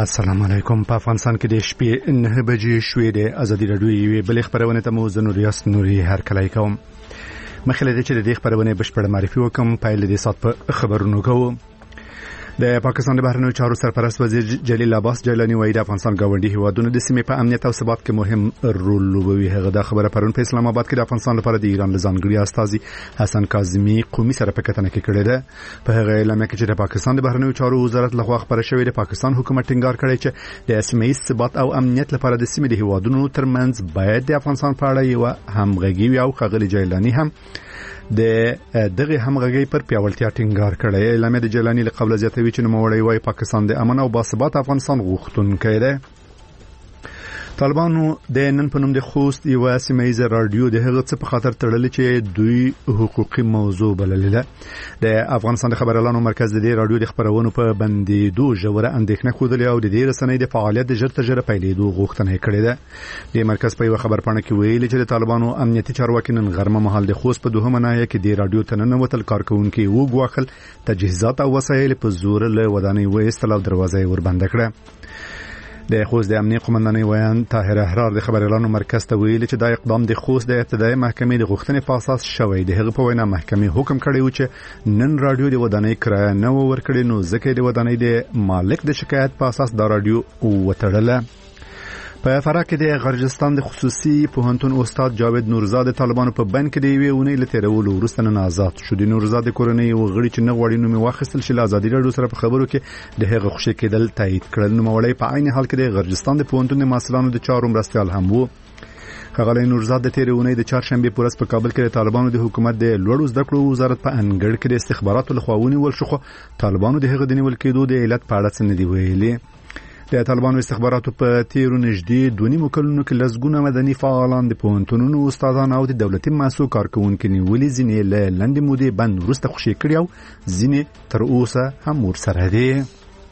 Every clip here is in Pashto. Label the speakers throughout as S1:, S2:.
S1: السلام علیکم. په افغانستان کې د شپې 9 بجې شوې د ازادي راډیو یوې بلې خبرونه ته مو زنوریاس نوري هرکلی کوم. مخکې د دې خبرونه بشپړ معرفي وکم. پایله د سات په خبرونو کوو. د پاکستان د بهرنیو چارو سرپرست وزیر جلیل عباس جیلانی وایي د افغانستان ګاونډي هیوادونو د سیمې په امنیت او ثبات کې مهم رول لوبوي. هغه د خبره پرون په اسلام آباد کې د افغانستان لپاره د ایران ځانګړي استازي حسن کاظمی قومي سره په کتنه کې کړی ده. په هغه اعلامیه کې چې د پاکستان د بهرنیو چارو وزارت لخوا خبره شوې، د پاکستان حکومت ټینګار کړی چې د سیمې ثبات او امنیت لپاره د سیمې د هیوادونو ترمنځ باید د افغانستان په اړه یو همغږي وي او خغلی جیلانی هم د دغه همغږي پر پیاوړتیا ټینګار کړی. اعلامیه د جیلانی له قبل زیاتوي چې نوموړی وايي پاکستان د امن او باثبات افغانستان غوښتونکی دی. طالبانو د نن په نوم د خوست یو سیمایي رادیو د هغه څه په خاطر تړلې چې دوی حقوقي موضوع بللې ده. د افغانستان د خبريالانو مرکز د دې رادیو د خبرونو په بندیدو ژوره اندېښنه خوده او د دې رسنۍ د فعالیت د ژر تر ژره پیلېدو غوښتنه کړې ده. د مرکز په یو خبرپاڼه کې ویلي چې د طالبانو امنیتي چارواکي نن غرمه مهال د خوست په دوهمه ناحیه کې د رادیو تننه وتل کارکونکي وګواخل تجهیزات او وسایل په زور له ودانۍ وېستل او دروازه وربنده کړه. د خوست د امنیت قومندان ویان طاهر احرار د خبريالانو مرکز ته ویلي چې دا اقدام د خوست د ابتدایي محکمې د غوښتنې په اساس شوی. د هغه په وینا محکمې حکم کړی و چې نن رادیو د ودانۍ کرایه نه ورکړي، نو ځکه د ودانۍ د مالک د شکایت په اساس دا رادیو وتړله. په فراه کې د غرجستان د خصوصي پوهنتون استاد جاوید نورزاد طالبانو په بند کې د یوې اونۍ له تیرولو وروسته نن آزاد شو. د نورزاد کورنۍ یو غړي چې نه غواړي نوم واخیستل شي له ازادي راډیو سره په خبرو کې د هغه خوشی کېدل تایید کړل. نوموړی په عین حال کې د غرجستان د پوهنتون د محصلانو د چارو مرستیال هم وو. ښاغلی نورزاد د تیرې اونۍ د چهارشنبې په ورځ په کابل کې د طالبانو د حکومت د لوړو زده کړو وزارت په انګړ کې د استخباراتو لخوا ونیول شو، خو طالبانو د هغه د نیول کېدو د علت په اړه څه نه دی ویلي. د طالبانو استخباراتو په تیرو نږدې 2.5 کلونو کې لسګونه مدني فعالان د پوهنتونونو استادان او د دولتي مؤسسو کارکونکي نیولي، ځینې له لنډې مودې بند وروسته خوشي کړي او ځینې تر اوسه هم ورسره دي.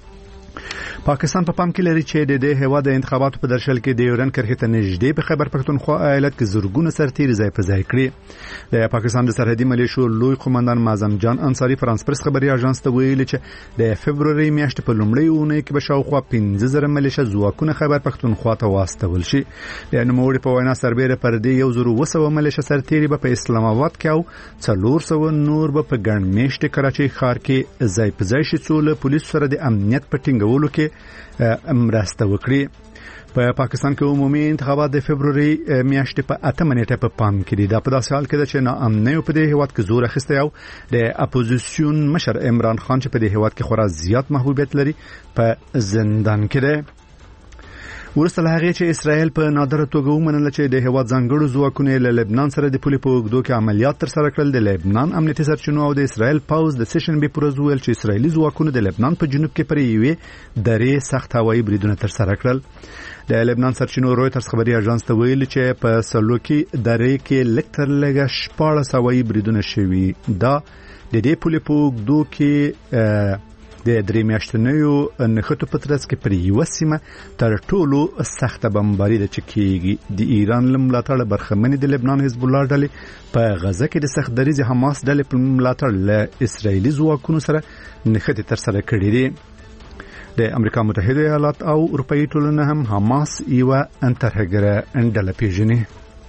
S1: پاکستان په پام کې لري چې د هیواد د انتخاباتو په درشل کې د یورن کرښې ته نږدې په خیبر پښتونخوا ایالت کې زرګونه سرتیري ځای په ځای کړي. د پاکستان د سرحدي ملیشو لوی قومندان معظم جان انصاری فرانس پرس خبري اژانس ته ویلي چې د فبروري میاشتې په لومړۍ اونۍ کې به شاوخوا 15,000 ملیشه ځواکونه خیبر پښتونخوا ته واستول شي. د نوموړي په وینا سربېره پر دې 1,200 ملیشه سرتیري به په اسلام آباد کې او 400 نور به په ګڼ میشت کراچۍ ښار کې ځای په ځای شي، څو له پولیسو سره د امنیت په ټینګولو کې مرسته وکړي. په پاکستان کې عمومي انتخابات د فبروري میاشتې په 8 نیټه په پام کې دي. دا په داسې حال کې ده چې ناامنۍ په دې هیواد کې زور اخیستی او د اپوزیسیون مشر عمران خان چې په دې هیواد کې خورا زیات محبوبیت لري په زندان کې ده. ورسته له هغې چې اسرائیل په نادره توګه ومنله چې د هیواد ځانګړو ځواکونو له لبنان سره د پولې په اوږدو کې عملیات ترسره کړل، د لبنان امنیتي سرچینو او د اسرائیل پوځ د سشنبې پر ورځ وویل چې اسرائیلي ځواکونو د لبنان په جنوب کې پر یوې درې سخت هوایي بریدونه ترسره کړل. د لبنان سرچینو رویټرز خبري اژانس ته ویلي چې په سلوکي درې کې لږ تر لږه 14 هوایي بریدونه شوي. دا د دې پولې په اوږدو کې د درې میاشتنیو نښتو په ترڅ کې پر یوه سیمه تر ټولو سخته بمباري ده چې کېږي. د ایران له ملاتړه برخمنې د لبنان حزب الله ډلې په غزه کې د سخت دریځ حماس ډلې په ملاتړ له اسرائیلي ځواکونو سره نښتې ترسره کړې دي. د امریکا متحده ایالات او اروپایي ټولنه هم حماس یوه ترهګره ډله پیژني.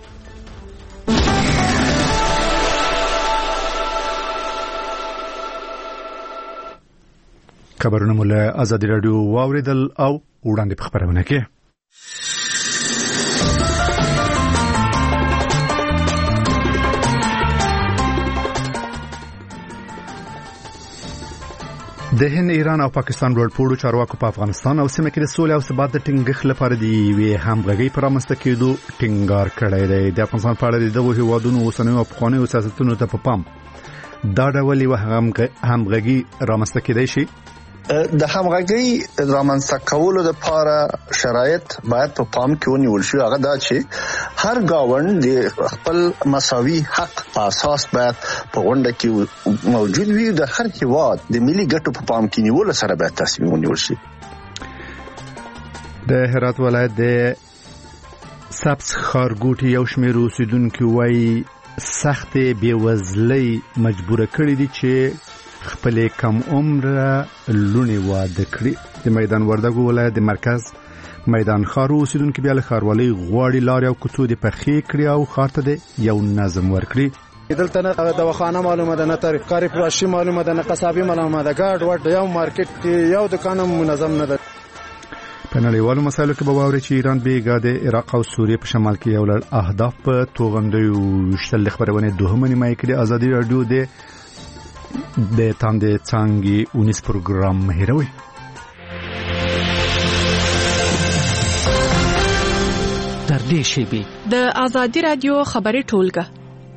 S1: خبرونه مو له ازادي راډیو واوریدل او وړاندې په خبرونه کې. د هند، ایران او پاکستان لوړپوړو چارواکو په افغانستان او سیمه کې د سولې او ثبات د ټینګښت لپاره د یوې همغږۍ پر رامنځته کېدو ټینګار کړی دی. د افغانستان په اړه د دغو هیوادونو اوسنیو او پخوانیو سیاستونو ته په پام دا ډول یوه همغږي رامنځته کېدای شي.
S2: د همغږۍ رامنځته کولو لپاره شرایط باید په پام کې ونیول شي. هغه دا چې هر گاوند د خپل مساوي حق په اساس باید په غونډه کې موجود وي. د هر هیواد د ملي ګټو په پام کې نیول سره باید تصمیم ونیول شي.
S1: د هرات ولایت د سبز ښارګوټي یو شمېر اوسیدونکي وایي سختې بېوزلۍ مجبوره کړې دي چې خپل کم عمره لونی واده کړي. د میدان وردګو ولایت د مرکز میدان خارو اوسیدونکو بیا له ښاروالۍ غواړي لارې او کوڅو د پخې کړي او ښار ته د یو نظم ورکړي.
S3: دلته نه دواخانه معلومه ده، نه ترکاري پراشي معلومه ده، نه قصابي معلومه ده، ګاډ وډ یو مارکیټ کې یو دکان منظم نه ده.
S1: په نړیوالو مسایلو کې به واوري چې ایران بیګا د عراق او سوریې په شمال کې یو لړ اهداف په توغندیو شتل خبرونه دوهمه نیمه کې د ازادي رادیو د تاندې څنګه 19 پروګرام هیروي.
S4: در دې شیبي
S5: د ازادي رادیو خبري ټولګه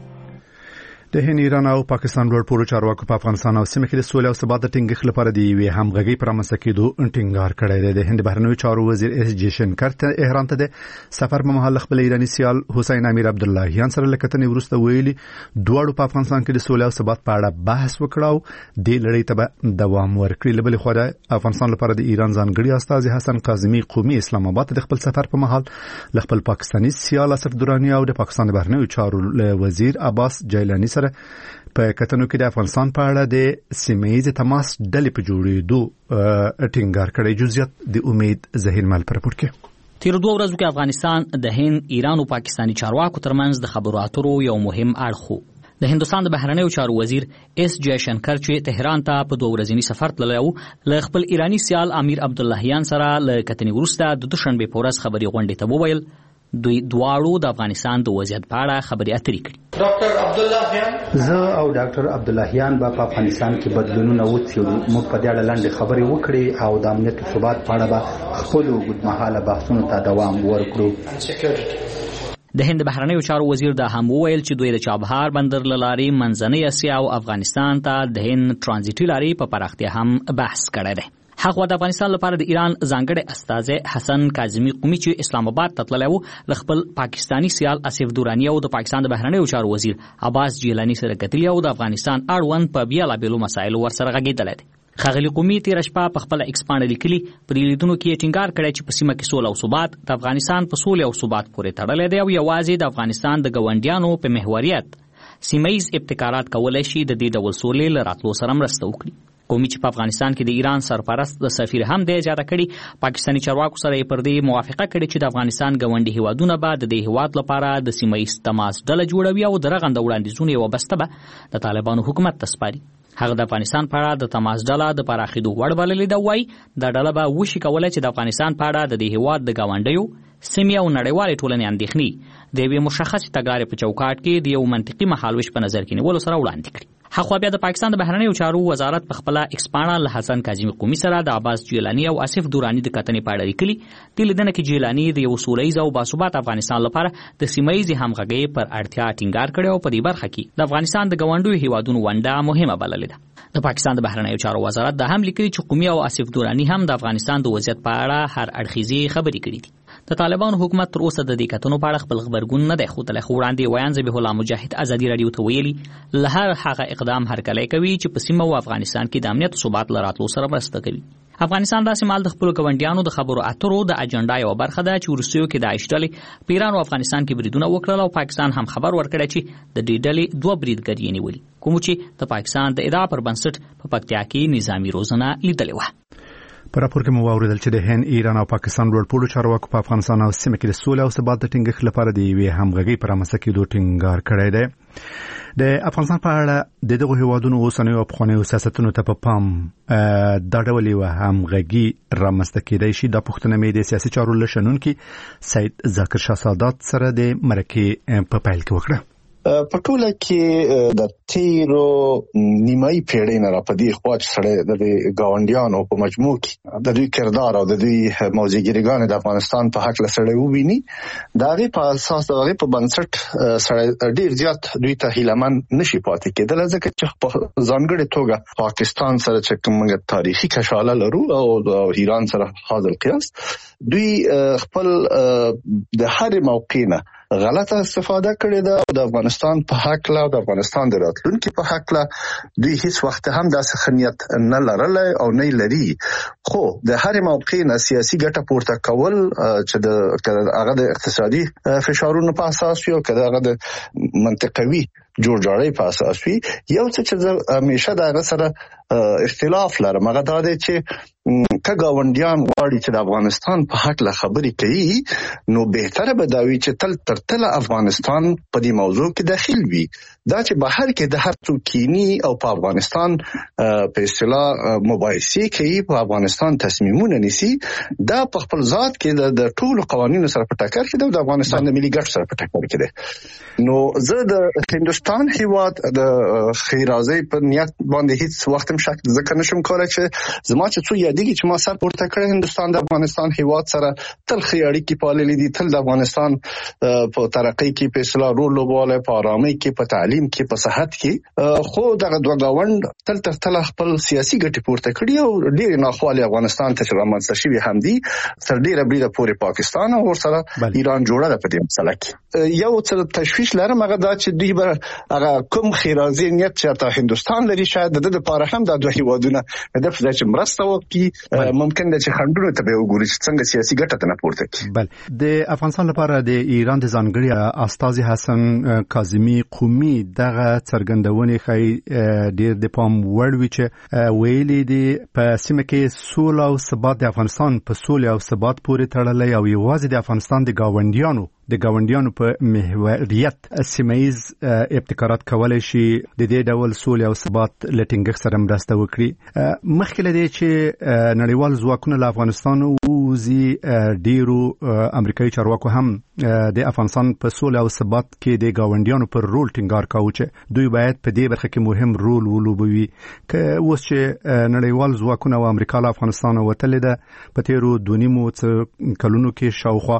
S1: د هند ایران او پاکستان ورور پورو چارواکو په افغانستان او سیمه کې د سولې او ثبات ټینګښت لپاره د یوې همغږي پر اساس کېدو ټینګار کړی دی. د هند بهرنیو چارو وزیر اس جیشنکر ته احرام ته د سفر په مهال خپل ایرانی سیال حسین امیر عبداللهیان سره لکتنې ورسته ویلي دوړو په افغانستان کې د سولې او ثبات په اړه بحث وکړاو د لړۍ ته دوام ورکړي. لبل خو د افغانستان لپاره د ایران ځانګړي استاذ حسن کاظمی قومي اسلام آباد د خپل سفر په مهال ل خپل پاکستانی سیال اسف درانی او د پاکستان بهرنیو چارو وزیر عباس جیلانی سره په کتنو کې د افغانستان په اړه د سیمه‌ایز تماس ډلې په جوړېدو ټینګار کړی. جزئیات د امید زهیر مال پر پورکه.
S4: تیر 2 ورځو کې افغانستان د هند، ایران او پاکستانی چارواکو ترمنځ د خبرو اترو یو مهم اړخ د هندستان د بهرنیو چارو وزیر اس جیشنکر چې تهران ته په 2 ورځنی سفر تللی و ل خپل ایرانی سیال امیر عبداللهیان سره ل کتنې ورسته د دوشنبه په ورځ خبري غونډې ته وویل دوی دواړو د افغانستان د وضعیت په اړه خبرې اترې کړې.
S6: ډاکټر عبداللهیان
S7: زه او ډاکټر عبداللهیان په افغانستان کې بدلونونه وڅېړو. موږ په دې اړه لاندې خبرې وکړې او د امنیت او ثبات په اړه به خپل اوږدمهاله بحثونو ته دوام ورکړو.
S4: د هند بهرنیو چارو وزیر دا هم وویل چې دوی د چابهار بندر له لارې منځنۍ اسیا او افغانستان ته د هند ترانزیټي لارې په پراختیا هم بحث کړی دی. هغه د افغانستان لپاره د ایران ځانګړي استاذ حسن کاظمی قومي چې اسلام آباد ته تللی و ل خپل پاکستانی سیال اسف دورانی او د پاکستان د بهرنیو چارو وزیر عباس جیلانی سره کتلی او د افغانستان اړوند په بیلابېلو مسایلو ورسره غږېدلی دی. ښاغلي قومي تېره شپه په خپله ایکس پاڼه لیکلي په دې لیدونو کې یې ټینګار کړی چې په سیمه کې سوله او ثبات د افغانستان په سولې او ثبات پورې تړلی دی او یوازې د افغانستان د ګاونډیانو په محوریت سیمه‌ایز ابتکارات کولی شي د دې ډول سولې له راتلو سره مرسته وکړي. قومي چې په افغانستان کې د ایران سرپرست د سفیر هم دی اجازه کړي پاکستانی چارواکو سره یې پر دې موافقه کړې چې د افغانستان ګاونډي هیوادونه به د دې هیواد لپاره د سیمه‌ایز تماس ډله جوړوي او د رغنده وړاندیزونو یوه بسته به د طالبانو حکومت ته سپاري. هغه د افغانستان په اړه د تماس ډله د پراخېدو وړ بللې ده. وایي دا ډله به وشي کولی چې د افغانستان په اړه د دې هیواد د ګاونډیو سیمې او نړیوالې ټولنې اندېښنې د یوې مشخصې تګلارې په چوکاټ کې د یو منطقي مهالویش په نظر کې نیولو سره وړاندې کړي. هغه بیا د پاکستان د بهرنیو چارو وزارت په خپل ایکس پاڼه له حسن کاظمی قومي سره د عباس جیلانی او اسف دورانی د کتنې په اړه لیکلي. د لیدنه کې جیلانی د یو سولهییز او باثبات افغانستان لپاره د سیمه‌ایز همغږۍ پر اړتیا ټینګار کړی او په دې برخه کې د افغانستان د ګاونډیو هیوادونو ونډه مهمه بللې ده. د پاکستان د بهرنیو چارو وزارت دا هم لیکلي چې قومي او اسف دورانی هم د افغانستان د وضعیت په اړه هر اړخیزې خبرې کړې دي. د طالبانو حکومت تر اوسه د دې کتنو په اړه خپل خبرګون نه دی ښودلی، خو وړاندې ویان ذبیح الله مجاهد ازادي راډیو ته ویلي له هغه اقدام هرکلی کوي چې په سیمه او افغانستان کې د امنیت او ثبات له راتلو سره مرسته کوي. افغانستان داسې مهال د خپلو ګاونډیانو د خبرو اترو د اجنډا یوه برخه ده چې وروستیو کې داعش ډلې په ایران او افغانستان کې بریدونه وکړل او پاکستان هم خبر ورکړی چې د دې ډلې 2 بریدګر یې نیولي، کوم چې د پاکستان د ادعا پر بنسټ په پکتیا کې نظامي روزنه لیدلې وه.
S1: په راپور کې مو واوریدل چې د هند، ایران او پاکستان ورور پورو چارواکو په افغانستان او سیمه کې د سولې او ثبات د ټینګښت لپاره د یوې همغږۍ پر اساس کېدو ټینګار کړی دی. د افغانستان په اړه د دغه هیوادونو اوسنیو او پخوانیو سیاستونو ته په پام دا ډول یوه همغږي رامنځته کېدای شي. دا پوښتنه مې د سیاسي چارو له شنونکي سید ذاکر شاه سادات سره د مرکې په پیل کې وکړه.
S2: په ټوله کې د تیرو نیمایي پیړۍ نه راپدې خوا چې سره د ګاونډیانو په مجموع کې د دوی کردار او د دوی موضوعګریګان د افغانستان په حق لسړې وویني، د هغې په اساس د هغې په بنسټ سره ډیر زیات دوی ته هیلهمن نشي پاتې کېدلی، ځکه چې په ځانګړې توګه پاکستان سره چې کومه تاریخي کشاله لرو او ایران سره حاضر قیاس دوی خپل د هر موقع نه غلطه استفاده کړې ده او د افغانستان په حق لا د افغانستان د راتلونکي په حق لا دوی هیڅ وخت هم داسې خنیت نه لرلی او نه لري. خو د هر موقع نه سیاسي ګټه پورته کول چې هغه د اقتصادي فشارونو په اساس وي او که هغه د منطقوي جوړجاړی په اساس وي، یو څه چې همیشه د هغه سره اختلاف لرم هغه دا دی چې کګاونډیان غواړي چې د افغانستان په حق له خبرې کوي نو بهتره به دا وي چې تل تر تل افغانستان په دې موضوع کې داخل وي دا چې بهر کې د هر څوک کینی او په افغانستان په اصطلاح مباحثه کوي په افغانستان تصمیمونه نیسي دا په خپل ذات کې د ټولو قوانینو سره په ټکر کې د افغانستان د ملي ګټو سره په ټکر کې دی نو زه د هندستان هیواد د خیرازي په نیت باندې هیڅ وخت هم شک ځکه نشم کولای چې زما چې څو یادېږي چې ما سر پورته کړی هندستان د افغانستان هیواد سره تل خې اړیکې پاللې دي تل د افغانستان په ترقۍ کې په اصلاح رول لوبولی په آرامۍ کې په تعلیم کې په صحت کې خو دغه دوه گاوند تل تر تل خپل سیاسي ګټې پورته کړي او ډېر ناخوالې افغانستان ته رامنځته شوي هم دي تر ډېره بریده پورې پاکستان او ورسره ایران جوړه ده په دې مسله کې یو څه تشویش لرم هغه دا چې دوی به هغه کوم خیرازي نیت چې تا هندستان لري شاید د لپاره هم د دوه هیوادونو هدف دا چې مرسته وکړي ممکن ده چې خنډونه ته به وګوري چې څنګه سیاسي ګټه ته نه پورته کړي
S1: بل د افغانستان لپاره د ایران د ځانګړي استازي حسن کاظمی قومي دغه څرګندونې خای ډیر د پام وړ وی چې ویلي دي په سیمه کې سوله او ثبات د افغانستان په سوله او ثبات پورې تړلې او یوازې د افغانستان د گاونډیانو په محوریت سیمایز ابتکارات کولای شي د دې ډول سولې او ثبات لټینګ سره مرسته وکړي مخکې لدی چې نړیوال ځواکونه له افغانستان وزي ډیرو امریکایي چارواکو هم د افغانستان په سولې او ثبات کې د گاونډیانو پر رول ټینګار کاوه چې دوی باید په دې برخه کې مهم رول ولوبوي که اوس چې نړیوال ځواکونه او امریکا له افغانستان وتل ده په تیرو 2.5 کلونو کې شاوخوا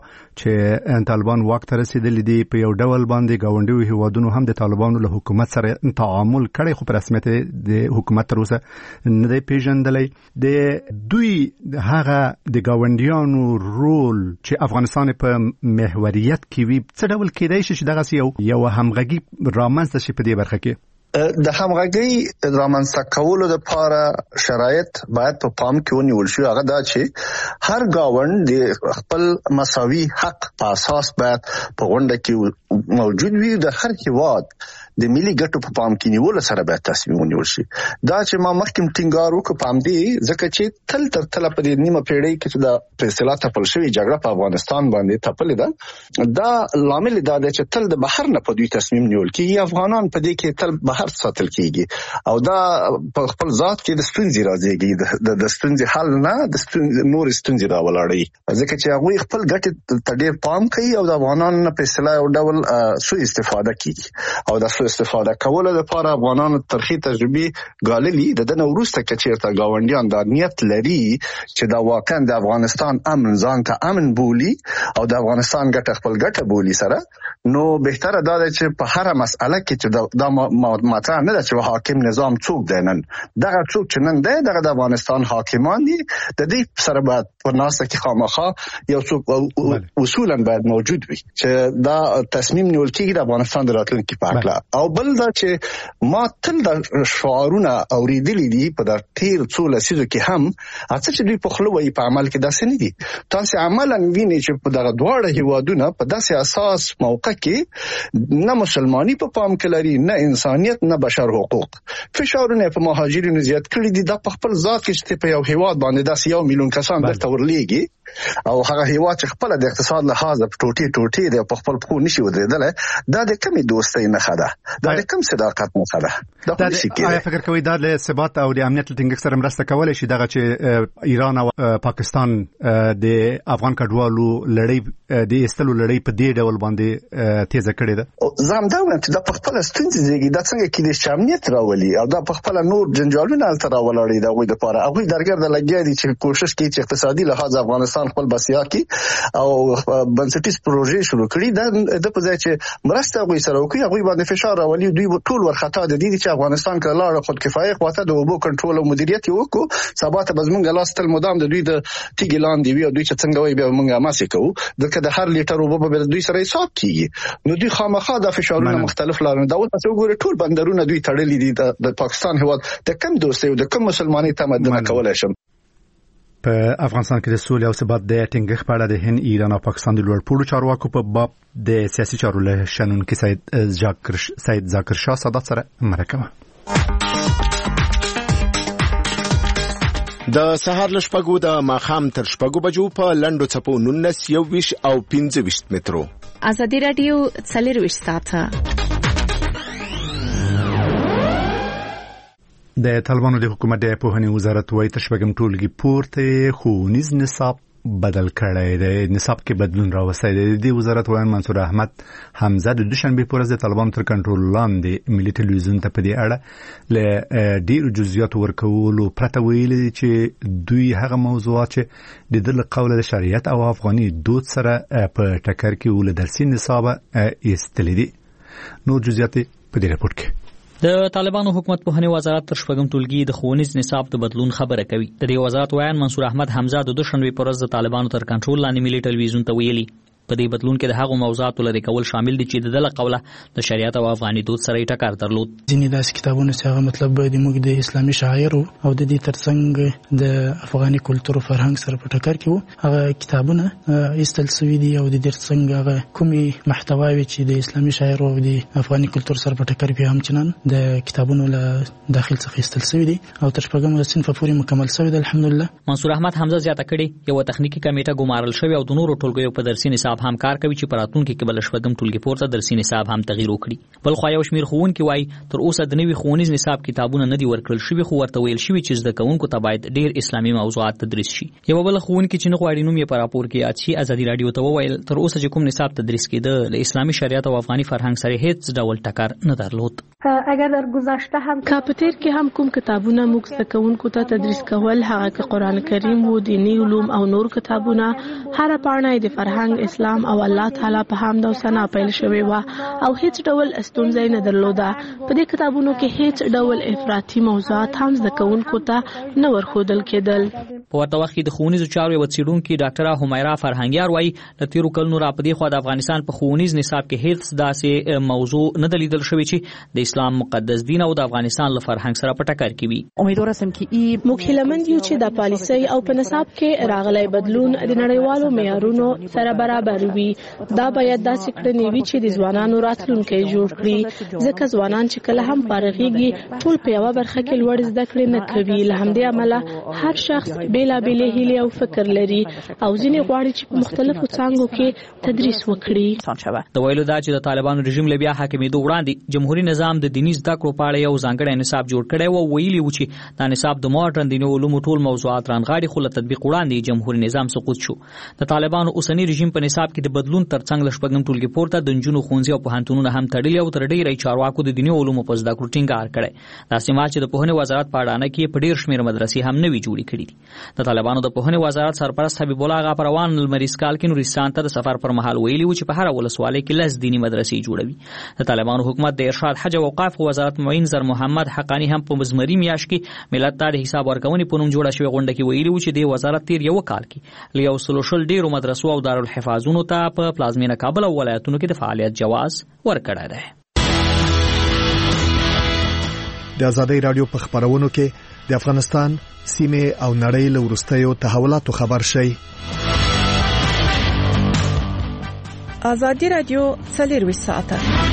S1: چې طالبان واک ته رسیدلی دي په یو ډول باندې گاونډیو هیوادونو هم د طالبانو له حکومت سره تعامل کړي خو په رسمیت د حکومت تر اوسه نه دی پیژندلی د دوی هغه د گاونډیانو رول چې افغانستان په محوریت کې وي څه ډول کېدای شي چې دغه یو همغږي رامنځته شي په دې برخه کې
S2: د همغږي رامنځته کولو لپاره شرایط باید په پام کې ونیول شي هغه دا چې هر گاوند د خپل مساوي حق په اساس باید په غونډه کې موجود وي د هر هیواد د ملي ګټو په پام کې نیول سره باید تصمیم ونیول شي دا چې ما مخکې ټینګار وکړ پام دی ځکه چې تل تر تل په دې نیمه پیړۍ کې چې د فیصله تپل شوی جګړه په افغانستان باندې تپلې ده دا لامل دا دی چې تل د بهر نه په دوی تصمیم نیول کیږي افغانان په دې کې تل بهر ساتل کیږي او دا په خپل ذات کې د ستونزې راځي د ستونزې حل نه د نور ستونزې راولاړي ځکه چې هغه خپل ګټې ته ډېر پام کوي او د افغانانو نه فیصله او ډول سوء استفاده کوي او د استفاده کولو لپاره افغانانو ترخی تجربه غاللی د دنه ورسته کچیرته گاونډیان د نیت لري چې دا واقعا د افغانستان امن ځان ته امن بولی او د افغانستان ګټه خپل ګټه بولی سره نو بهتره دا دی چې په هر مسأله کې چې دا ماته نه ده چې حاکم نظام څوک دی نن دغه څوک چې نن دی دغه د افغانستان حاکمان دي د دې سره باید په ناسته کې خامخا یو څوک اصولا باید موجود وي چې دا تصمیم نیول کېږي د افغانستان د راتلونکي په اړه او بل دا چې ما تل د شعارونه اوریدلې دي په د تیر څو لسیزو کې هم اڅ چې دوی په خلوی په عمل کې داسې نه دي تاسو عملاً وینئ چې په دغه دواړه هیوادونه په داسې اساس موقع کې نه مسلمانۍ په پام کې لري نه انسانيت نه بشر حقوق فشارونه په مهاجرینو زیات کړي دي د خپل ذات کې چې په یو هیواد باندې داسې 1 میلیون کسان درته ورلېږي او هغه هیواد چې خپل د اقتصاد لحاظ په ټوټي دی په خپل خو نشي ودرېدل دا د کمی دوستۍ نه خده دا د کم صداقت نه خده دا پولیسي کې
S1: آیا فکر کوي دا له ثبات او د امنیت ټینګښت سره مرسته کولای شي دغه چې ایران او پاکستان د افغان کډوالو لړۍ د استلو لړۍ په دې ډول باندې تیزه کړې ده
S2: زم دا وایم چې دا په خپل ستونزې زیږي دا څنګه کې د امنیت راولي او دا په خپل نور جنجالونه تر راولړي دا غوي د لپاره هغه درګرد لګیا دي چې کوشش کوي چې اقتصادي لحاظ افغانستان خپل بسیا کی او بنسټیز پروژې شروع کړي د په ځای چې مرسته غوي سره کوي هغه باندې فشار راولي دوی ټول ورخطا دي چې افغانستان کې لاړ خود کفایه قوته د وبو کنټرول او مدیریت وکړو ثبات بزمنګ لاستل مدام د دوی د تیګلان دی وی او دوی چې څنګه وي به موږ ماسي کوو دغه د هر لیټر وبو به دوی سره حساب کیږي نو دوی خامخا د فشارونه مختلف لارونه دا اوس وګوره ټول بندرونه دوی تړلي دي د پاکستان هواد د کم دوستي او د کم مسلمانۍ تمدن کولای شم
S1: په افغانستان کې د سولې او ثبات د ټینګښت په اړه د هند ایران او پاکستان د لوړپوړو چارواکو په باب د سیاسي چارو له شنونکي سید ذاکر شاه سادات سره مرکه
S8: د سهار ل شپږو د ماخام تر شپږو بجو په لندو چپو 19 21 او 25 مترو.
S5: ازادي رادیو 24 ساعته.
S1: د طالبانو د حکومت د پوهنې وزارت وايي تر شپږم ټولګي پورته ښوونیز نصاب بدل کړی دی. نصاب کې بدلون راوستی دی. د وزارت وایي منصور احمد حمزه د دوشنبه پر ورځ د طالبانو تر کنټرول لاندې ملي ټلویزیون ته په دې اړه له ډیرو جزئیات ورکولو پرته ویلي چې دوی هغه موضوعات چې د دل قوله د شریعت او افغاني دود سره په ټکر کې ول درسي نصاب ایستلې دي. نور جزئیات په دې راپور کې.
S4: د طالبانو حکومت پوهنې وزارت تر شپږم ټولګي د ښوونیز نصاب د بدلون خبره کوي. د دې وزارت وایي منصور احمد حمزه د دوشنبه پر ورځ د طالبانو تر کنټرول لاندې ملي ټلویزیون ته ویلي په دې بدلون کې د هغو موضوعاتو لري کول شامل دي چې د دله قوله د شریعت او افغاني دود سره ټکر درلود.
S9: ځینې داسې کتابونه چې هغه مطلب د موږ د اسلامي شاعر او د دې ترڅنګ د افغاني کلتور او فرهنګ سره په ټکر کې وو هغه کتابونه ایستل شوي دي او د دې ترڅنګ هغه کومي محتواوي چې د اسلامي شاعر او د افغاني کلتور سره په ټکر کې هم چنان د کتابونو له داخل څخه ایستل شوي دي او تر شپږم صنف پورې مکمل شوی دی الحمدلله.
S4: منصور احمد حمزه زیاته کړي یو تخنیکی کمیټه ګمارل شوی او د نورو ټولګیو په درسي نصاب هم کار کوي چې راتلونکي کې بل شپږم ټولګي پورته درسي نصاب هم تغییر وکړي. بل خو یو شمیر ښوونکي وایي تر اوسه د نوي ښوونیز نصاب کتابونه نه دي ورکړل شوي خو ورته ویل شوي چې زده کوونکو ته باید ډیر اسلامي موضوعات تدریس شي. یو بل ښوونکي چې نه غواړي نوم یې په راپور کې یاد شي ازادي رادیو ته وویل تر اوسه چې کوم نصاب تدریس کېده له اسلامي شریعت او افغاني فرهنګ سره هیڅ ډول ټکر نه درلود.
S10: اگر در گذشته هم
S5: کاپتر کې هم کوم کتابونه موږ زده کوونکو ته تدریس کول هغه کې قران کریم او دینی علوم او نور کتابونه هر پاڼه د فرهنګ اسلام او الله تعالی په حمد او ثنا پیل شوی و او هیڅ ډول ستونزې نه درلوده. په دې کتابونو کې هیڅ ډول افراطي موضوعات هم زده کوونکو ته نه ورخودل کېدل.
S4: په ورته وخت کې د ښوونیزو چارو یو څېړونکي ډاکټره همیرا فرهنګیار وایي د تیرو کلونو راپدې خو د افغانستان په ښوونیز نصاب کې هیڅ داسې موضوع نه دلیدل شوی چې د اسلام مقدس دین او د افغانستان له فرهنګ سره په ټکر کې وي.
S5: امیدوار یم چې موږ هیلمند یو چې د پالیسۍ او په نصاب کې راغلی بدلون د نړیوالو معیارونو سره برابر وي. دا باید داسې کړنې وي چې د ځوانانو راتلونکی جوړ کړي ځکه ځوانان چې کله هم فارغېږي ټول په یوه برخه کې لوړ زده کړې نه کوي. له همدې امله هر شخص بېلابېلې هیلې او فکر لري او ځینې غواړي چې په مختلفو څانګو کې تدریس وکړي.
S4: د ویلو دا چې د طالبانو رژیم له بیا حاکمېدو وړاندې جمهوریت نظام د دیني زده کړو په اړه یو ځانګړی نصاب جوړ کړی و. ویلي و چې دا نصاب د ماډرن دیني علومو ټول موضوعات رانغاړي خو له تطبیق وړاندې جمهوریت نظام سقوط شو. د طالبانو اوسنی رژیم په نصاب کې د بدلون ترڅنګ له شپږم ټولګي پورته د نجونو ښوونځي او پوهنتونونه هم تړلي او تر ډیری چارواکو د دیني علومو په زده کړو ټینګار کړی. داسې مهال چې د پوهنې وزارت په اډانه کې په ډیر شمېر مدرسې هم نوي جوړې کړي دي. د طالبانو د پوهنې وزارت سرپرست حبیب الله غا پروان لمریز کال کې نورستان ته د سفر پر مهال ویلي و چې په هر ولسوالۍ کې لس دیني مدرسې جوړوي. د طالبانو حکومت د ارشاد حج او اوقاف وزارت معین زر محمد حقانی هم په مزمري میاشت کې ملت ته د حساب ورکونې په نوم جوړه شوې غونډه کې ویلي و چې د وزارت تیر یو کال کې له 100 ډیرو مدرسو او دارالحفاظونو ته په پلازمینه کابل او ولایتونو کې د فعالیت جواز ورکړی دی.
S11: د ازادي رادیو په خبرونو کې د افغانستان سیمه او نړۍ له وروستیو تحولاتو خبر شي.
S5: ازادي رادیو 24 ساعته.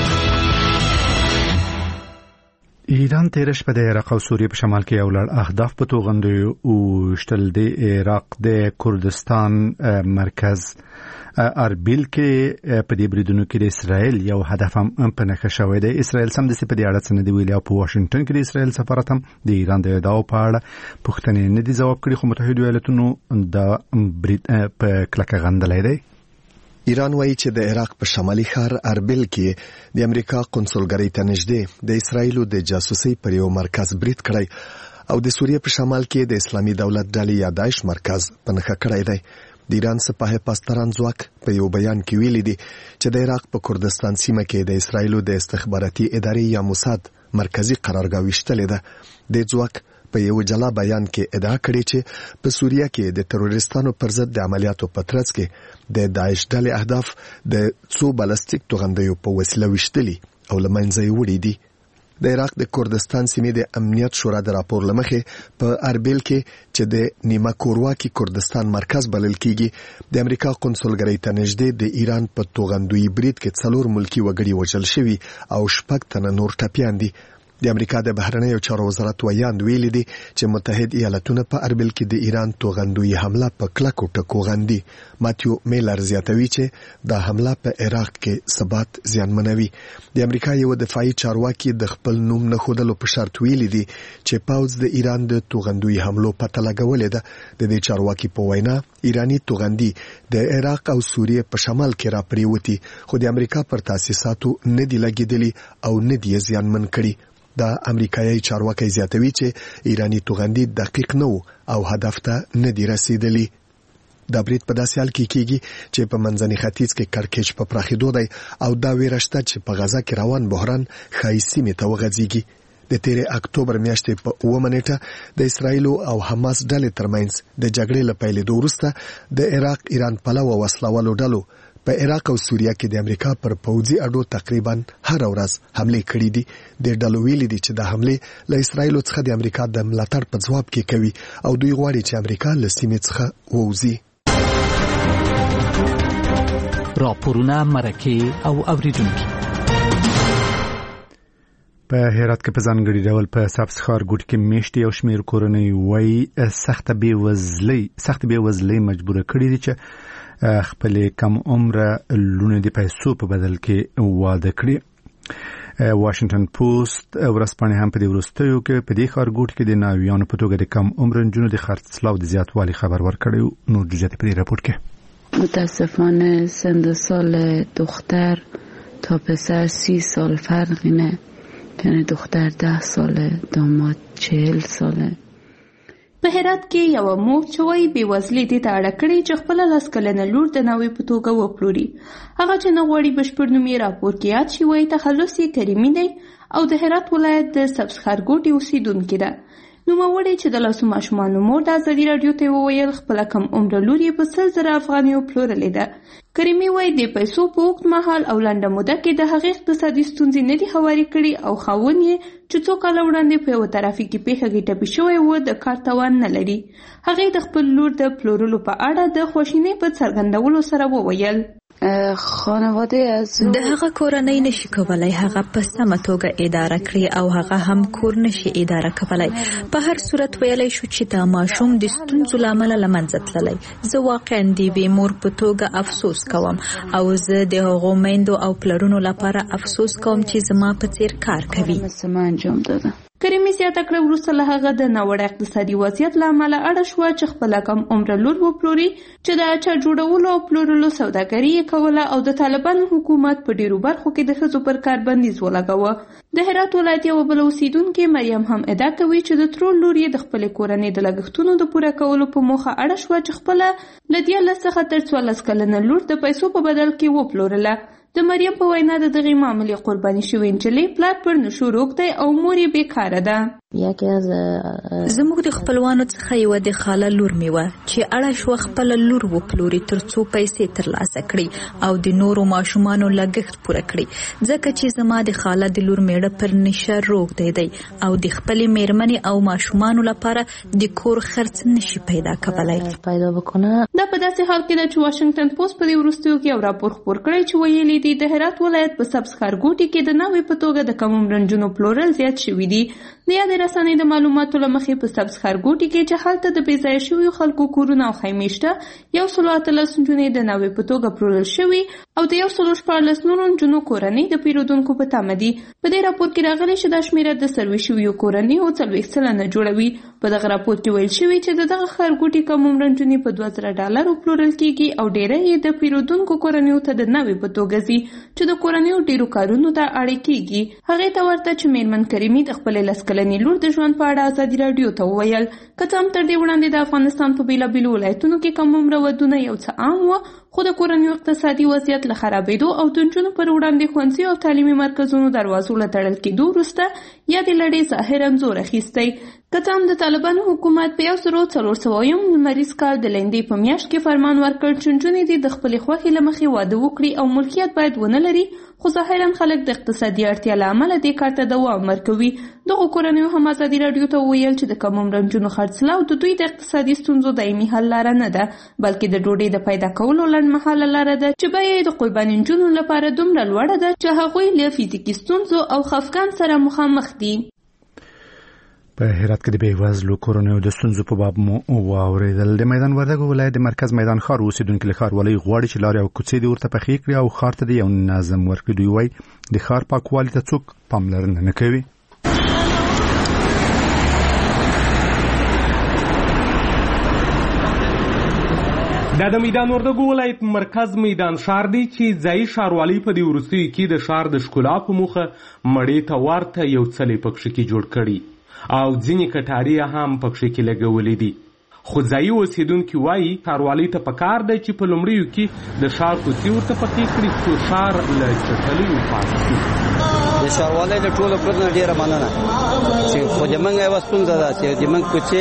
S1: ایران تیر شپه د عراق او سوریه په شمال کې یو لړ اهداف په توغندې او شتل د عراق د کردستان مرکز اربیل کې په دې بریدونو کې د اسرائیل یو هدف هم په نښه شوی دی. اسرائیل سم د په دې اړه څه نه دی ویلي او په واشنگټن کې د اسرائیل سفارت هم د ایران د ادعاو په اړه پوښتنې نه دي ځواب کړي خو متحده ایالاتونو د برید په کلکه غندلی دی.
S11: ایران وایي چې د عراق په شمالي ښار اربیل کې د امریکا قونسلګرۍ ته نږدې د اسرائیلو د جاسوسۍ پر یو مرکز برید کړی او د سوریه په شمال کې د اسلامي دولت ډلې یا داعش مرکز په نښه کړی دی. د ایران سپاه پاسداران ځواک په یو بیان کې ویلي دي چې د عراق په کردستان سیمه کې د اسرائیلو د استخباراتي ادارې یا موساد مرکزی قرارګاه وشتلې ده. د ځواک په یو جلا بیان کې ادعا کړې چې په سوریه کې د تروریستانو پر ضد د عملیاتو په ترڅ کې د داعش ډلې اهداف د څو بالستیک توغندیو په وسیله وشتلي او له منځه یې وړي دي. د عراق د کردستان سیمې د امنیت شورا د راپور لمخې په اربیل کې چې د نیمه کورواکي کردستان مرکز بلل کیږي د امریکا قونسلګرۍ ته نږدې د ایران په توغندوی برید کې 4 ملکی وګړي وژل شوي او 6 تنه نور ټپیان دي. د امریکا د بهرنیو چارو وزارت ویاند ویلي دي چې متحد ایالاتونه په اربیل کې د ایران توغندوی حمله په کلکو ټکو غندي. ماتیو میلر زیاتوي چې دا حمله په عراق کې ثبات زیانمنوي. د امریکا یو دفاعي چارواکي د خپل نوم نه خودلو په شرط ویلي دي چې پاوز د ایران د توغندوی حملو پته لګولې ده. د دې چارواکي په وینا ایرانی توغندي د عراق او سوریه په شمال کې را پریوتی، خو د امریکا پر تاسیساتو نه دی لګیدلی او نه دی زیانمن کړي. دا امریکایي چارواکي زیاتوي چې ایرانی توغندي دقیق نه او هدف ته نه دی رسیدلی. دا برید په داسې حال کې کیږي چې په منځني ختیځ کې کړکېچ په پراخېدو دی او دا ویره شته چې په غزا کې روان بحران ښایي سیمې ته وغځېږي. د 13 اکتوبر میاشتې په 9 نیټه د اسرایل او حماس ډلې ترمنځ د جګړې له پیلېدو وروسته د عراق ایران پلوه وسلوالو ډلو په عراق او سوریه کې د امریکا پر پوځي اډو تقریبا هر ورځ حمله کړې دي. د ډلو ویلي دي چې د حمله له اسرایل څخه د امریکا د ملاتړ په ځواب کې کوي او دوی غواړي چې امریکا له سیمې څخه ووځي.
S12: راپورونه مرکه او اوریدونکو
S1: په هرات کې په ځانګړي ډول په سبز ښار ګوټ کې میشتي او شمیر کورنۍ وای سخت بې وزلۍ مجبور کړي دي چې خپل کم عمره لونه د پیسو په بدل کې واده کړي. واشنگټن پوسټ ورځپاڼه هم په دې وروستیو کې په دې ښار ګوټ کې د ناویانو په توګه د کم عمره نجونو د خرڅلاو د زیاتوالي خبر ورکړی. نور جزئیات په دې راپور کې.
S13: متاسفانه سن سال دختر تا پسر 30 سال فرقی نه، یعنی دختر 10 ساله، داماد 40 ساله.
S14: په هرات کې یو مور چوي بې وزلي دي ته اړه کړې چې خپل لاس کلنه لور د ناوې په توګه وپلوري. هغه چې نه غواړي بشپړ نوم یې راپور کې یاد شي، وایي تخلص یې کریمي دی او د هرات ولایت د سبز ښار ګوټ اوسیدونکې ده. نوموړې چې د لاسو ماشومانو مور د ازادي راډیو ته وویل خپله کم عمره لور یې په 100,000 افغانیو پلورلې ده. کریمي وایي د پیسو په اوږد مهال او لنډه موده کې د هغې اقتصادي ستونزې نه دي هوارې کړي او خاوند یې چې څو کاله وړاندې په یوه ترافیکي پیښه کې ټپي شوی و د کار توان نه لري. هغې د خپل لور د پلورلو په اړه د خواشینۍ په څرګندولو سره وویل
S13: خانواده از
S15: د هغه کورنۍ نشي کولای هغه په سمه توګه اداره کړي او هغه هم کور نشي اداره کولای. په هر صورت ویلای شو چې دا ماشوم د ستونزو لامل لمنځه تللی. زه واقعا د بې مور په توګه افسوس کوم او زه د هغو میندو او پلرونو لپاره افسوس کوم چې زما په څیر کار کوي.
S13: انجام داده.
S14: کریمي زیاته کړه وروسته له هغه د ناوړه اقتصادي وضعیت له امله اړه شوه چې خپله کم عمره لور وپلوري چې د اچار جوړولو او پلورلو سوداګري یې کوله او د طالبانو حکومت په ډیرو برخو کې د ښځو پر کار بندیز ولګاوه. د هرات ولایت یوه بله اوسیدونکې مریم هم ادعا کوي چې د ترور لور یې د خپلې کورنۍ د لګښتونو د پوره کولو په موخه اړه شوه چې خپله له 14 څخه تر 14 کلنه لور د پیسو په بدل کې وپلورله. د مریم په وینا د دغې معاملې قرباني شوې نجلۍ پلار پر نشو روږ دی او مور یې بیکاره ده.
S15: زموږ د خپلوانو څخه یوه د خاله لور مې وه چې اړه شوه خپله لور وپلوري تر څو پیسې ترلاسه کړي او د نورو ماشومانو لګښت پوره کړي، ځکه چې زما د خاله د لور میړه پر نشه روږدی دی او د خپلې میرمنې او ماشومانو لپاره د کور خرڅ نشي پیدا کولی.
S14: دا په داسې حال کې ده چې واشنګټن پوسټ په دې وروستیو کې یو راپور خپور کړی چې ویلي دي د هرات ولایت په سبز ښار ګوټي کې د ناوې په توګه د کم عمره نجونو پلورل زیات شوي دي. د یادې رسنۍ د معلوماتو له مخې په سبز ښار ګوټي کې چې هلته د بې ځایه شویو خلکو کورونه او خیمې شته 118 نجونې د ناوې په توګه پلورل شوي او د 114 نورو نجونو کورنۍ د پیرودونکو په تمه دي. په دې راپور کې راغلي چې دا شمیره د سروې شویو کورنیو 40 سلنه جوړوي. په دغه راپور کې ویل شوي چې د دغه ښار ګوټي کم عمره نجونې په $2000 پلورل کیږي او ډیری یې د پیرودونکو کورنیو ته د ناوې په توګه ځي چې د کورنیو ډیرو کارونو ته اړ کیږي. هغې ته ورته چې میرمن کریمي د خپلې 10 کلنې لور د ژوند په اړه ازادي راډیو ته وویل که څه هم تر دې وړاندې د افغانستان په بیلابیلو ولایتونو کې کم عمره ودونه یو څه عام وه، خو د کورنیو اقتصادي وضعیت له خرابېدو او د نجونو پر وړاندې ښوونځي او تعلیمي مرکزونو دروازو له تړل کېدو وروسته یادې لړۍ ظاهرا زور اخیستی. که څه هم د طالبانو حکومت په 1400 لمریز کال د لیندۍ په میاشت کې فرمان ورکړ چې نجونې دې د خپلې خوښې له مخې واده وکړي او ملکیت باید ونه لري، خو ظاهرا خلک د اقتصادي اړتیا له امله دې کار ته دوام ورکوي. دغو کورنیو هم ازادي راډیو ته وویل چې د کم عمره نجونو خرڅلاو د دوی د اقتصادي ستونزو دایمي حل لاره نه ده، بلکې د ډوډۍ د پیدا کولو لنډ لنډمهاله لاره ده چې بیه د قرباني نجونو لپاره دومره لوړه ده چې هغوی له فزیکي ستونزو او خفګان سره مخامخ دي.
S1: په هرات کې د بېوزلو کورنیو د ستونزو په باب مو واورېدل. د میدان وردګو ولایت د مرکز میدان ښار اوسېدونکي له ښاروالۍ غواړي چې لارې او کوڅې دې ورته پخې کړي او ښار ته د یو نظم ورکړي. دوی وایي د ښار پاکوالي ته څوک پاملرنه نه کوي.
S16: دا د میدان وردګو ولایت مرکز میدان ښار دی چې ځایي ښاروالۍ په دې وروستیو کې د ښار د ښکلا په موخه مړې ته ورته یو څلی پکښې کې جوړ کړي او ځینې کټارې هم پکښې کې لګولې دي. خو ځایي اوسېدونکي وایي ښاروالۍ ته پکار دی چې په لومړیو کې د ښار کوڅې ورته پخې کړي څو ښار له چټلیو پاک شي.
S17: د ښاروالۍ له ټولو کړنو ډېره مننه چې خو زموږ یوه ستونزه ده چې زموږ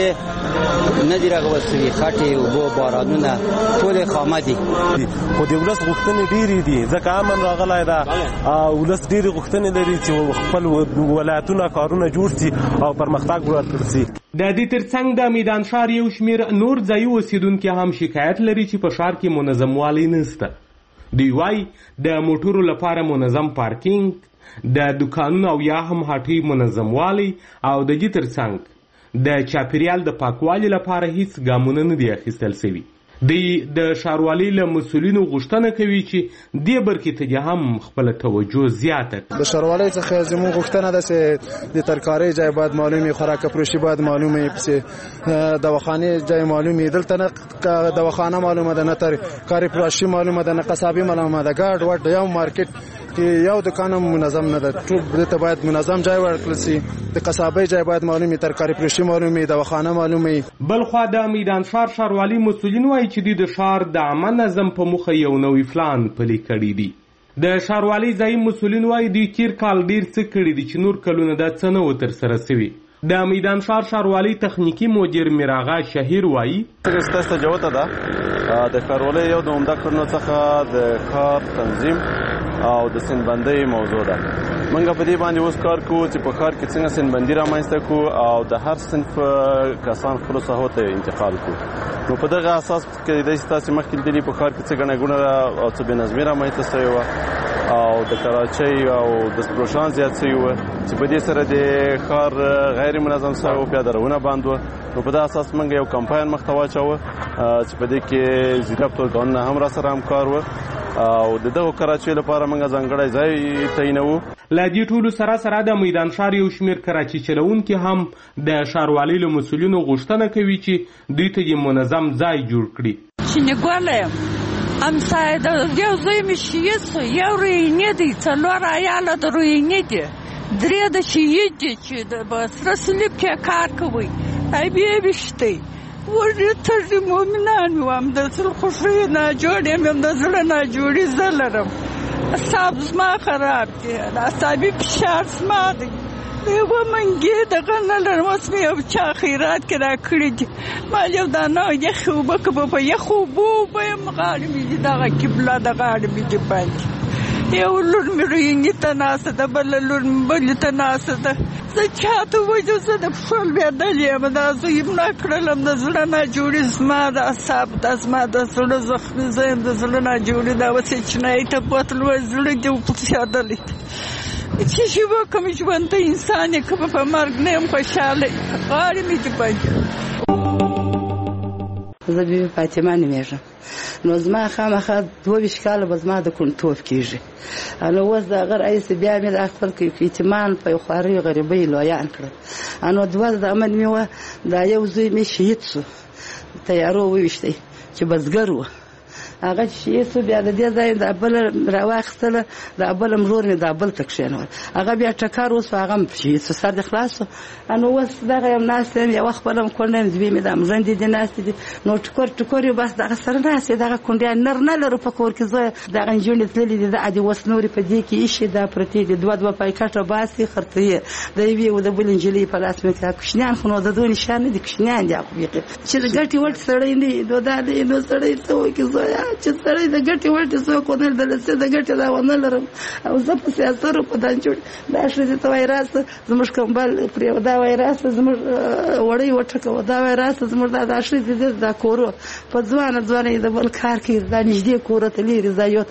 S17: کوڅې نه دي راغوستلي، خټې، اوبه، بارانونه ټولې خامه دي.
S18: خو د ولس غوښتنې ډېرې دي ځکه امن راغلی ده او ولس ډېرې غوښتنې لري چې خپل ولایتونه کارونه جوړ شي او پرمختګ ورکړل شي.
S16: د دې ترڅنګ د میدان ښار یو شمېر نور ځایي اوسېدونکي هم شکایت لري چې په ښار کې منظموالی نشته. دوی وایي د موټرو لپاره منظم پارکینګ، د دکانونو او یا هم هټۍ منظموالی او د دې ترڅنګ د چاپیریال د پاکوالي لپاره هیڅ ګامونه نه دي اخیستل شوي. دوی د ښاروالۍ له مسؤلینو غوښتنه کوي چې دې برخې ته هم خپله توجه زیاته کړي.
S3: د ښاروالۍ څخه زموږ غوښتنه ده چې د ترکارۍ ځای باید معلوم وي، خوراک فروشي باید معلوم وي، پسې دواخانې ځای معلوم وي. دلته نه دواخانه معلومه ده، نه ترکاري فروشي معلومه ده، نه قصابي معلومه ده. ګاډ وټ یو مارکیټ کې یو دکان هم منظم نه ده. ټول دته باید منظم ځای ورکړل شي. د قصابۍ ځای باید معلوم وي، ترکاري فروشي معلوم وي، دواخانه معلوم وي.
S16: بلخوا د میدان ښار ښاروالۍ مسؤلین وایي چې دوی د ښار د عامه نظم په موخه یو نوی پلان پلی کړی دی. د ښاروالۍ ځایي مسؤلین وایي دوی تېر کال ډېر څه کړي دي چې نور کلونه دا څه نه و ترسره شوي. د میدان ښار ښاروالۍ تخنیکي مدیر میراغا شهیر وایي
S18: ستاسو ته جوته ده د ښاروالۍ یو د عمده کړنو څخه د ښار تنظیم او د سنبندۍ موضوع ده. موږ په دې باندې اوس کار کوو چې په ښار کې څنګه سنبندي رامنځته کړو او د هر صنف کسان خپلو ساحو ته انتقال کړو. نو په دغه اساس کېدای شي تاسې مخکې لیدلي په ښار کې څه ګڼه ګوڼه او څه بېنظمي رامنځته شوې وه او د کراچۍ او دستفروشان زیات شوي وه چې په دې سره د ښار غیر منظم شوی و، پیاده روونه بند وه. نو په دغه اساس موږ یو کمپاین مخته واچوه چې په دې کې ځیرک ټولګانونه هم را سره همکار وه او د دغو کراچۍ لپاره موږ ځانګړی ځای تعینوو.
S16: له دې ټولو سره سره د میدان ښار یو شمېر کراچي چلوونکي هم د ښاروالۍ له مسؤلینو غوښتنه کوي چې دوی ته یې منظم ځای جوړ کړي.
S19: شینګواله یم، امسایه د یو زوی مې شهید سو، یو روینې دی، څلور عیاله د روینې دي، درې د شهید دي چې د سره صلیب کې کار کوي. ای بیا ویشتی وړې تر مومنان وم، د زړه خوښۍ نه جوړ یم، د زړه نه جوړې زه لرم. اعصاب زما خراب دي، اعصابي فشار زما دی، یوه منګې دغه نه لرم. اوس مې یو چا خیرات کې راکړي دي، ما یو دانه یخې اوبه که به په یخو اوبو وبیم، غاړې مې دي دغه کبله د غاړې مې دي بندي. یو لور مې روینې ته ناسته ده، بله لور مې بلې ته ناسته ده. زه چاته وایو زه د پښو لوېدلې یم، دا زوی مړه کړلم، د زړه ناجوړي زما د اعصاب دا زما د زړه زخمي، زه یم د زړه ناجوړي. دا اوس یې چینایي ته بوتلو، زړه دې وپڅېدلی چې شي وکړم ژوند ته انسان یې که په مرګ نه یم خوشحاله، غاړې مې دې بندي.
S20: زه بیبي فاطمه نومېږم. نو زما خامخا 22 کاله به زما د کونډتوب کېږي. نو اوس د هغه رئیس بیا مې دا خپل یتیمان په یو خوارۍ غریبۍ لویان کړل. نو دوه زامن مې وه، دا یو زوی مې شهید سو، تیارو وویشتی چې بزګر و. هغه چې شهید سو بیا د دې ځای دا بله راواخیستله، دا بله مرور مې دا بل ته کښېنول. هغه بیا ټکر وسو، هغه هم شهید سو، سر دې خلاص سو. نو اوس دغه یم ناسته یم، یوه خپله م کونډه یم، دوی مې دا مرندې دي ناستې دي. نو ټکور یو بس دغه سره ناست یې، دغه کونډیان نر نه لرو په کور کې. زه دغه نجونې تللې دي، دا دې اوس نورې په دې کې ایښې دا پرتې دي، دوه پایکټه باسي خرڅوي، د یوې و د بلې نجلۍ په لاس مې کړه. کوچنیان خو نو د دوی نشان نه دي، کوچنیان دي خو بیخي چې د ګټې وټ سړی نه وي، نو دا دی نو سړی څه وکړي زویان چې سړی د ګټې وټې څوک ونه لیدل چې د ګټې دا ونه لرم او زه په سیاسرو په دان جوړ دا ښځې ته وایي راسته زموږ کمبل پرې دا وایي راسته زموږ وړۍ وټکوه دا وایي راسته زموږ دا ښځې دا کورو په ځوانه یې د بل کار کوي دا نږدې کوره ته لري دا یو